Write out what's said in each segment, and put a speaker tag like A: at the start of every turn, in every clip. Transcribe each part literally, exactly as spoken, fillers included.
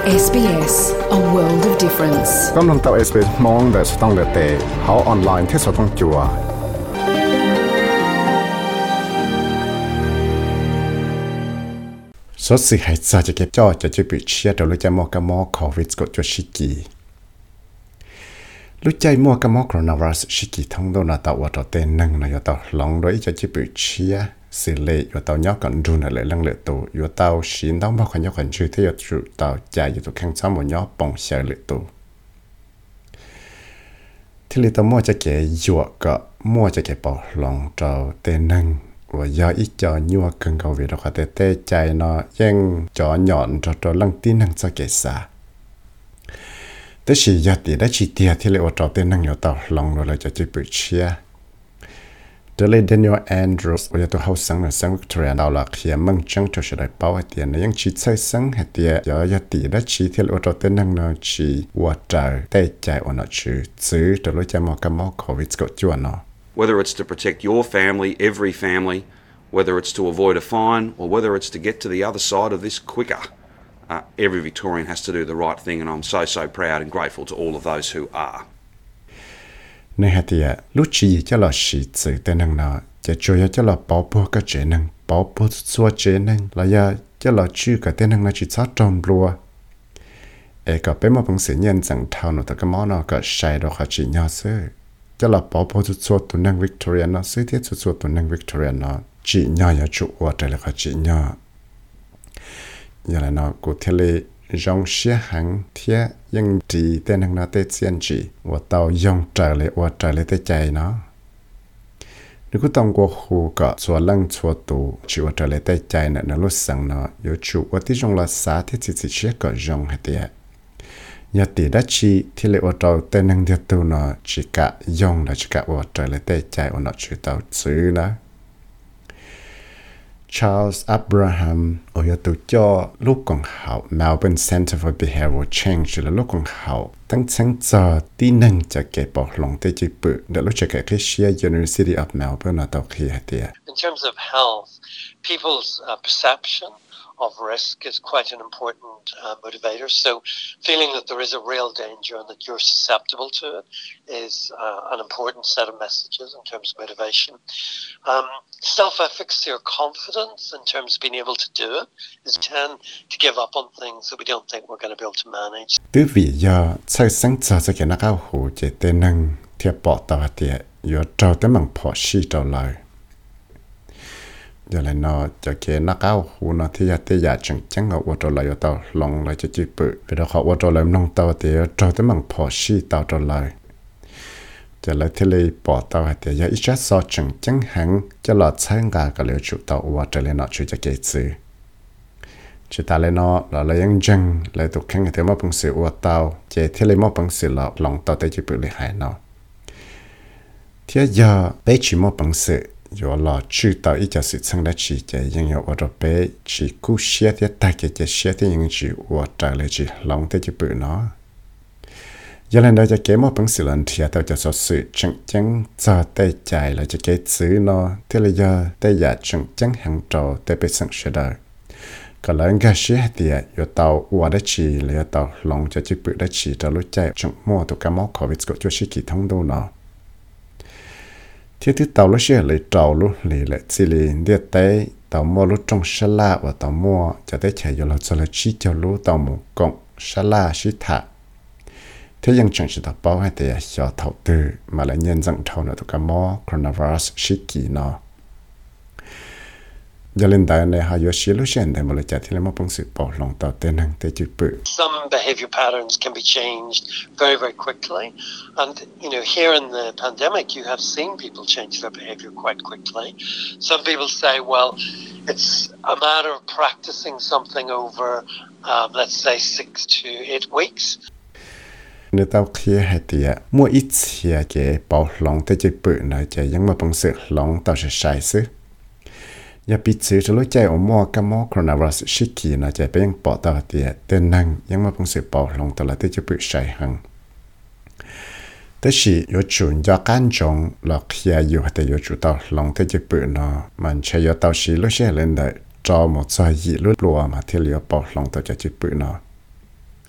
A: เอส บี เอส A world of difference
B: กำลังต่อ เอส บี เอส มองแต่สต้องเลือเตะเขาออนไลน์ที่สต้องจัวสดสิให้ซาจะเก็บจ่อจะจะปิดเชียร์ตัวรู้ใจมัวกะมอโควิดก็จะชิกีรู้ใจมัวกะมอโคโรนาไวรัสชิกีทั้งโดนตัวตัวเต้นหนึ่งนะอยู่ตัวหลงโดยจะจะปิดเชียร์สิเลยอยู่ตัวยอกันดูนั่นเลยลังเลตัวอยู่ตัวชินต้องบอกคนยอกันชื่อที่อยู่จุดตัวใจอยู่ตัวแข่งซ้ำหมดยอปองเชียร์เลยตัวที่เลยตัวมัวจะเกี่ยอยู่ก็มัวจะเกี่ยปอหลงตัวเต้นหนึ่งว่าย่ออีจอญัวเกินเขาเวลาเขาเตะเตะใจเนาะยังจอหย่อนจอตัวลังตีนังจะเกษาแต่สิยอดตีได้ชีเตียที่เลยว่าจอเต้นนังอยู่ต่อลองเราจะจะปิดเชียเดลเดนิโอแอนดรูสว่าตัวเขาสังในสังวิกตอเรียดาวหลักเขียมั่งจังจะใช้เป้าให้เตียนยังชีใช้สังให้เตียย่อยอดตีได้ชีที่เลยว่าจอเต้นนังเนาะชีว่าใจเตะใจอ่อนชื่อซื้อตัวรู้ใจมอกมอโควิดก็จวนเนาะ
C: Whether it's to protect your family, every family, whether it's to avoid a fine, or whether it's to get to the other side of this quicker, uh, every Victorian has to do the right thing, and I'm so, so proud and grateful to all of those who are.
B: ในเหตุการณ์ลูกชีจะหล่อสีสื่อแต่นังนาจะช่วยจะหล่อป้อปัวก็เจนังป้อปัวสัวเจนังแล้วยาจะหล่อชื่อกับแต่นังนาจิตซัดจอมรัวเอก็เป็นมาเป็นเสียงยันสังเท่าหนูแต่ก็มองเราก็ใช้ดอกขาจิญาเซ่จะหลับปอพอจุดส่วนตัวนั่งวิกตอเรียนซื้อที่จุดส่วนตัวนั่งวิกตอเรียนจีน่าอย่าจุว่าแต่ละก็จีน่าอย่างไรนะกูเทเลยองเสียหังเทียยังดีแต่นังนาเตเซียนจีว่าเตายองใจเลยว่าใจเลยเตใจเนาะนี่กูต้องกูหูก็ส่วนลังส่วนตัวจีว่าใจเลยเตใจเนี่ยนั่นรู้สังเนาะอยู่จุว่าที่จงรักษาที่จิตเชื่อก็ยองให้เตียยาติดัชชีที่เลวตัวเต้นนังเดียตัวน่ะจิกะยองและจิกะว่าใจเลยเตะใจว่าน่ะชื่อตัวซื้อนะชาร์ลส์อับราฮัมโอยตัวจ่อลูกของเขา Melbourne Centre for Behavioral Change และลูกของเขาตั้งชั้นจอที่นั่งจะเก็บปอกลงเตจิปุเดี๋ยวลูกจะเก็บที่เชียร์ University of Melbourne น่ะตัวขี้เดีย
D: In terms of health, people's uh, perception of risk is quite an important uh, motivator. So feeling that there is a real danger and that you're susceptible to it is uh, an important set of messages in terms of motivation. Um, self-efficacy or confidence in terms of being able to do it is tend to give up on things that we don't think we're going to be able to manage.
B: ตัววิญญาใช้สังเกตสังเกตนักเอาหูเจตนังเทียบปอตัวเดียอยู่เจ้าแต่มังพอชีเจ้าเลยอย่างไรเนาะจะเกนักเอาหูเนาะที่อยากที่อยากจังจังเอาวัวตัวเลยตัวลงเลยจะจีบเปิดเวลาเขาวัวตัวเลยน้องตัวเดียวตัวแต่มังพอชีตัวตัวเลยจะเลยที่เลยปอตัวเดียวอีจัดสอจังจังหังจะหลอดใช้งานกับเลี้ยวจุดตัววัวจะเลยเนาะช่วยจะเกซื้อจุดตาเลยเนาะเราเลยยังจังเลยตุกแข่งเทมาปังสือวัวตัวเจที่เลยมาปังสือเราลองตัวได้จีบเปิดเลยหายเนาะเที่ยยาไปจีมาปังสือ有了知道一家事情的期间，因为我这边是故写的，大概就写的因是我在了是浪的就不呢。有人就给我本事人提到就说是真正在对在了就给字呢，对了要对呀真正很多对被生学的。ก็เลยก็เชื่อเดียอยู่ต่อวัวได้ชีเลยต่อลงจะจีบได้ชีจะรู้ใจจังมั่วตัวกมอขอวิสก็จะชิกิทั้งดูเนาะที่ที่เตาลูกเชื่อเลยเตาลูกเลยเลยสิเลยเดียเต้เตามัวลูกจงฉลาดว่าเตามัวจะได้ใช้อยู่เราจะเลยชี้เจ้าลูกเตาหมูกงฉลาดชิถะที่ยังจังสิตาเป้าให้แต่ยอดเท่าตื่นมาเลยเงินจังเท่าเนี่ยตัวกมอโคโรนาไวรัสชิกีเนาะอย่าเล่นได้ในหายชิลูกเช่นแต่มาเลยจากที่เรามาปุ่งสืบปอลงต่อเต้นหังเตจิปุ
D: Some behavior patterns can be changed very very quickly and you know here in the pandemic you have seen people change their behavior quite quickly. Some people say well it's a matter of practicing something over um, let's say six to eight weeks.
B: ในเตาเคียให้เตียมั่วอิเชียเกปอลงเตจิปุนะจะยังมาปุ่งสืบลงต่อใช้ซื้ออย่าปิดสื่อจะรู้ใจอมอกับมอโคโรนาไวรัสชิกีนะจะเป็นยังปอตัวเดียเต้นนั่งยังมาพุ่งสืบปอลงตลอดที่จะปิดใช้หังแต่สิยจุนยาการจงหลอกเฮียอยู่แต่ยจุดต่อลงที่จะปิดเนาะมันใช้ยาต่อสิรู้เช่นเล่นได้จอหมดใจยีรุ่นรัวมาที่เหลือปอลงตัวจะจะปิดเนาะ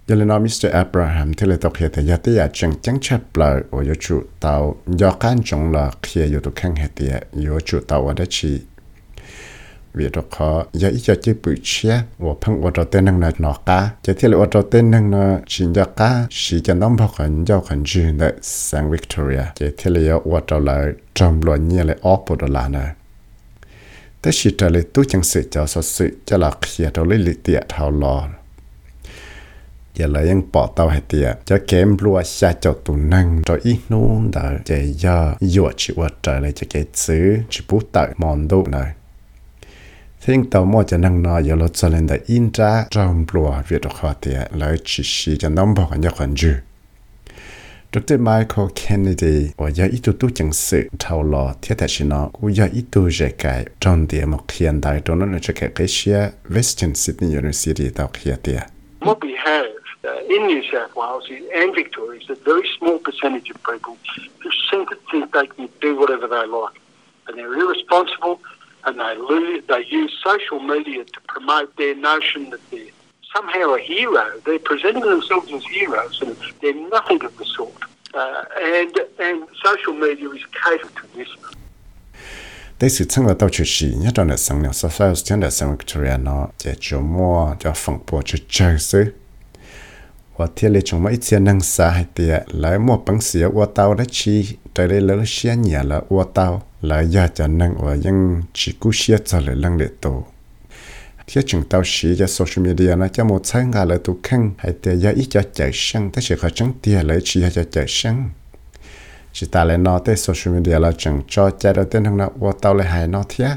B: giờ lên nó mít tơ Abraham thì là tàu kia thì giờ tới giờ chẳng chẳng chấp lời ở giờ chủ tàu giờ can trọng là kia giờ tụ khang hết thì giờ chủ tàu ở đó chỉ vì đó khó giờ ít giờ chỉ bự chia và phăng ở đó tên năng là nọ cá giờ thì là ở đó tên năng là chỉ giờ cá chỉ cho nó bao khẩn giao khẩn chuyện tại Saint Victoria giờ thì là ở đó là trong loạn như là ốp ở đó là nèแต่สิจะเลยตู้จังสือจะสสือจะหลักเขียดเอาเลยลิเตียเท่าลออย่าเลยยังปอเตาให้เตียจะเกมรัวชาเจ้าตุนังจะอีนู้นเดอจะย่าหยวดชิวดเลยจะเกซื้อชิบุตตมอนดูเลยทิ้งเตาหม้อจะนั่งนอนอย่าลดจะเล่นแต่อินจ้าจอมปลัวเวียดคอเตียเลยชิชีจะน้องบอกกันยาขวัญจูดรไมเคิลเคนเนดีว่าอย่าอีตัวตู้จังสือเท่าลอเทียแต่ชินอกูอย่าอีตัวเจไก่จอนเดียมเขียนได้ตรงนั้นจะแค่เชีย Western Sydney University ตาวเขียเตีย
E: What we have uh, in New South Wales is, and Victoria is a very small percentage of people who seem to think they can do whatever they like, and they're irresponsible, and they lose, they use social media to promote their notion that they're somehow a hero. They're presenting themselves as heroes, and they're nothing of the sort. Uh, and and social media is catered to this.
B: ได้สื่อทั้งว่าตัวชุดสีเนี่ยตอนนี้สังเกตว่าสถานการณ์วิกตอเรียเนาะจะจมัวจะฝังปวดจะเจอซื้อว่าเที่ยวเลยจงมาอีเทียนังสาให้เตียแล้วมัวปังเสียว่าเตาได้ชีแต่เลยเลือเชียเนี่ยละว่าเตาแล้วอยากจะนั่งว่ายังชีกุเชียจะเลยลังเด็ดโตเที่ยวจึงเตาสีจะโซเชียลมีเดียนะจะหมดใช้งานเลยตุกขังให้เตียอยากอีจะเจอช่างแต่เชื่อเขาจังเตียเลยชีจะเจอช่างchỉ ta lại nói tới social media là chẳng cho chạy đầu tiên thằng nào qua tàu lại hay nói thế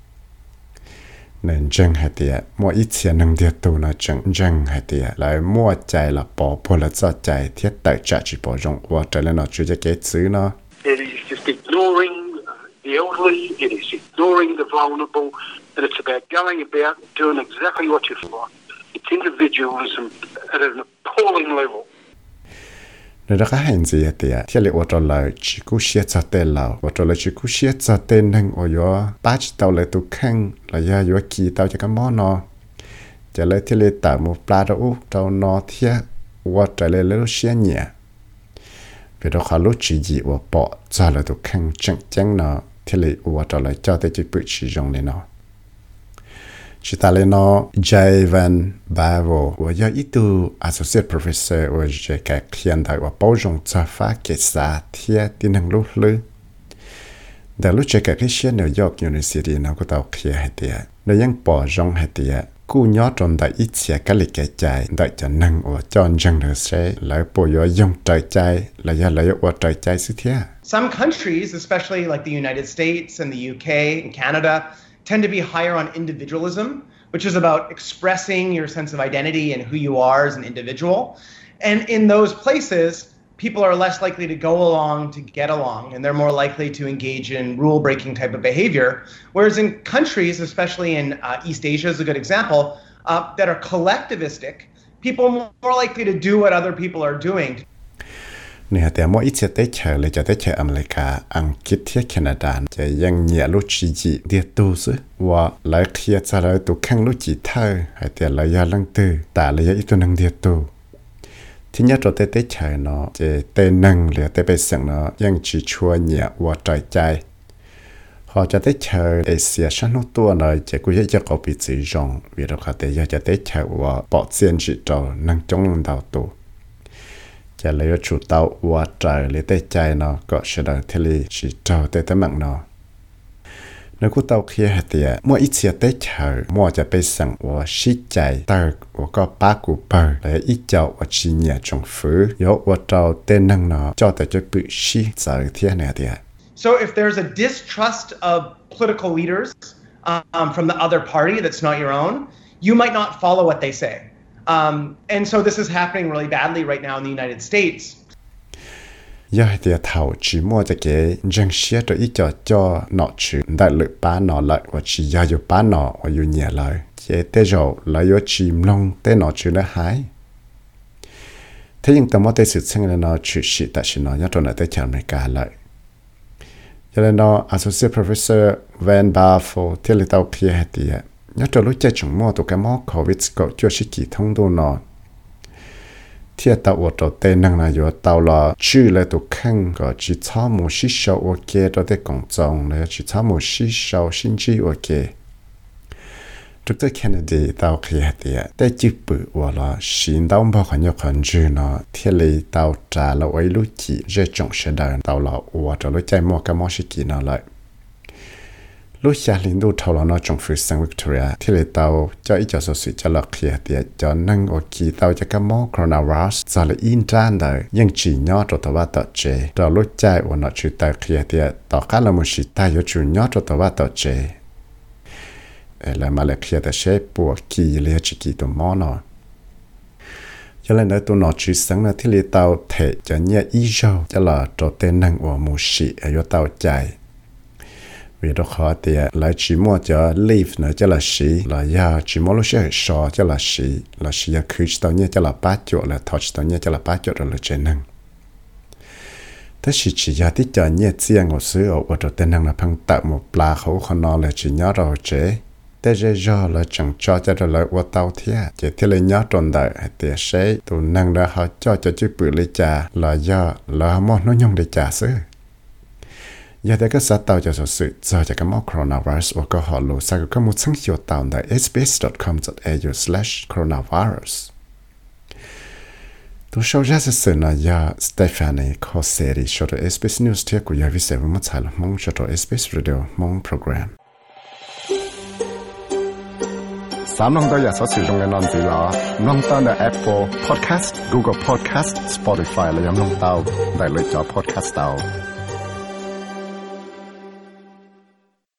B: nên chẳng hay thế mua ít tiền năng địa tu là chẳng chẳng hay thế lại mua chạy là bỏ bỏ là cho chạy thiết tại trả chỉ bỏ rong qua chạy lên nó chưa cho cái chữ nó
E: It is just ignoring the elderly, it is ignoring the vulnerable, and it's about going about doing exactly what you like. It's individualism at an appalling level.
B: Nếu đó có hành gì thì thì liệu ở trong lời chỉ cú xia cho tên lão ở trong lời chỉ cú xia cho tên năng ở đó ba chỉ tàu lại tụ khang là do do kỳ tàu cho cái món nóจะเลยที่เลยแต่หมูปลาเราเรานอเทียว่าจะเลยแล้วเสียเนี่ยเวลาเขาลุจีจีว่าปอจะเลยตกขังจังจังเนาะที่เลยว่าจะเลยเจ้าแต่จะปิดชีจงเลยเนาะชิตาเลยเนาะเจวันบาโวว่าอยากอีตัว associate professor ว่าจะแก่เขียนได้ว่าป้องจะฟ้าเกษาเทียที่นั่งลุเลยแต่ลุจะแก่ที่เชียนนิวยอร์ก University เนาะก็ต้องเคลียร์ให้เตียแล้วยังป้องให้เตียกูย้อนจนได้อีเสียกันเลยแก่ใจได้จะนั่งว่าจอนจังเลยใช่แล้วปอยยงใจใจแล้วยังเลยว่าใจใจสิเทีย
F: Some countries, especially like the United States and the U K and Canada, tend to be higher on individualism, which is about expressing your sense of identity and who you are as an individual. And in those places, people are less likely to go along to get along, and they're more likely to engage in rule-breaking type of behavior. Whereas in countries, especially in uh, East Asia is a good example, uh, that are collectivistic, people are more likely to do what other people are doing.
B: เนี่ยแต่ว่าอีเจเตเชเลยจะเตเชอเมริกาอังกฤษที่แคนาดาจะยังเหนียลุจีจีเดียตูซึว่าหลายเคียจะเลยตุขังลุจีเธอให้แต่ระยะลังตือแต่ระยะอีตัวนังเดียตูที่เนี่ยตัวเตเตเชเนาะจะเตนังเหลือเตไปสั่งเนาะยังจีชัวเหนียว่าใจใจพอจะเตเชเอเชียชั้นตัวเนาะจะกูจะจะเอาไปจีจงวิธีการเตยจะเตเชว่าปอดเสียนจีโตนังจงดาวตัวจะเลยชุดเตาว่าใจเลยแต่ใจเนาะก็เสดงทะเลชีเจ้าแต่แต่มังเนาะในกูเตาเคียเหตียมั่วอีเสียแต่เฉยมั่วจะไปสั่งว่าชิใจเตอว่าก็ป้ากูเปิดและอีเจ้าว่าชีเนี่ยจงฟื้นยกว่าเจ้าเต้นนั่งเนาะเจ้าแต่จะปื้ชีใจเทียเนี่ยเดีย
F: So if there's a distrust of political leaders um, from the other party that's not your own, you might not follow what they say. Um, and so this is happening really badly right now in the United States.
B: ยาเดียเท่าจีมัวจะเกยยังเชียตัวอีจอจอหนอชื่อได้หรือป้าหนอเลยว่าจียาอยู่ป้าหนอว่าอยู่เนี่ยเลยเจเตจอเลยว่าจีมลงเตหนอชื่อแล้วหายถ้ายังแต่ว่าเตสุดเส้นแล้วหนอชื่อชิแต่ชินอยาตัวไหนเตจอเมริกาเลยยาเลยหนอ associate professor Van Barfo ที่เราเพียเดียยาตัวรู้ใจจุงมัวตัวแกมอโควิดก็ช่วยชิกิท่องดูหนอ thiết tàu ô tô tên năng là do tàu là chữ lại tụ khăn có chỉ tháo một xí sâu ok đó để công trọng là chỉ tháo một xí sâu sinh chi ok trước tới Kennedy tàu kia thì để chữ bự hoặc là xin tàu bao nhiêu con chữ nó thiết lý tàu trả là ấy lúc chỉ dễ trồng sẽ đợi tàu là hoặc là lúc chạy mua cái món gì kia nó lại lúc xa lính đu thầu là nó trong phía sang Victoria thì lấy tàu cho ít cho số sự cho lọc kia thì cho nâng ở kỳ tàu cho các món coronavirus do là in tràn đời nhưng chỉ nhỏ cho tàu ba tàu chế rồi lúc chạy ở nó chịu tàu kia thì tàu khá là một sự tay cho chủ nhỏ cho tàu ba tàu chế là mà lại kia thì sẽ buộc kỳlia chỉ kỳ tụ món nó cho nên tụi nó chỉ sáng là thì lấy tàu thể cho nhẹ ý dâu cho là cho tên nâng ở một sự ở tàu chạy vì đó khó thì lại chỉ mua cho leave nữa cho là xí là ya chỉ mua lúc sẽ sò cho là xí là xí ya cứ tao nhớ cho là ba chỗ là touch tao nhớ cho là ba chỗ rồi là trên năng thế chỉ chỉ ya tí cho nhớ riêng của xứ ở ở tên năng là phăng tạo một pla khẩu con nó là chỉ nhớ rồi chế thế giờ do là chẳng cho cho rồi lại qua tao thế chỉ thế là nhớ tròn đời thì sẽ tụi năng đã họ cho cho chữ bự lấy trà là do là món nó nhung để trà xứ giờ đây các xã tàu cho số sự do cho các món coronavirus và có họ lộ ra có một sáng chiều tàu tại s b s dot com dot a u slash coronavirus. Tôi sau ra sự là do Stephanie Cosseri cho được ét bê ét News thiết của giờ vi sẽ với một tài lượng mong cho được ét bê ét Radio mong program. Sám nông tôi giờ số sử dụng cái nón gì đó, nông tao là Apple Podcast, Google Podcast, Spotify là nông tao, đại lựa chọn podcast tao.